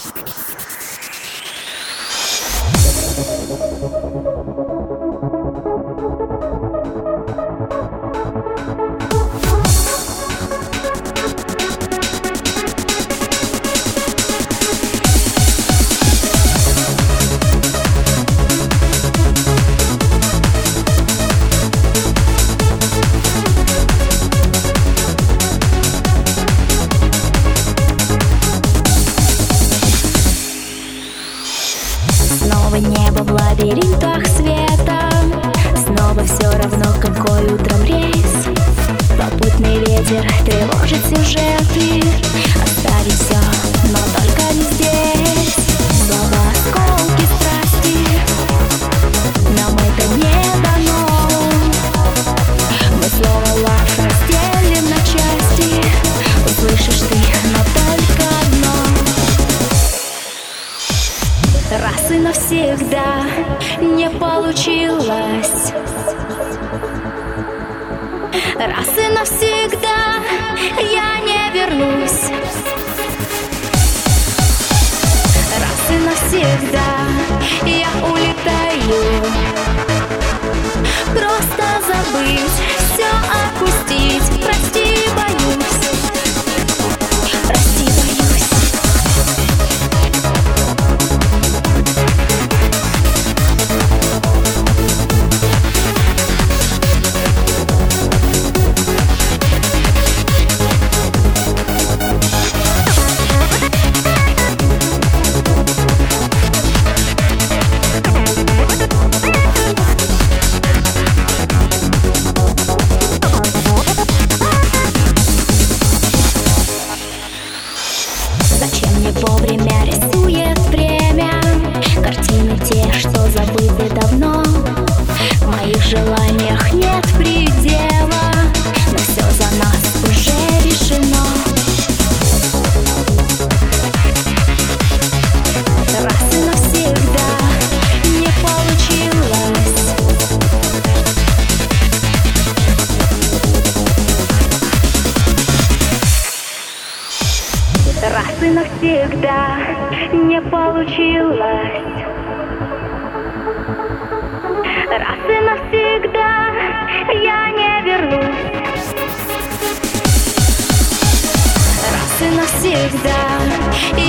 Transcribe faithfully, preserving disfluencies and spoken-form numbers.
Снова небо в лабиринтах света, снова все равно, какой утром рейс. Попутный ветер тревожит сюжеты, оставить все, но только не здесь. Снова осколки страсти, нам это не дано. Мы снова лав разделим на части, услышишь ты, но только одно. Раз и навсегда не получилось. Раз и навсегда я не вернусь. Раз и навсегда я улетаю. Просто забыть, все опустить. Прости, боюсь. Прости, боюсь. Зачем мне вовремя рисует время картины те, что забыты давно? В моих желаниях нет предела, но все за нас уже решено. Раз и навсегда не получилось. Раз и навсегда не получилось. Раз и навсегда я не вернусь. Раз и навсегда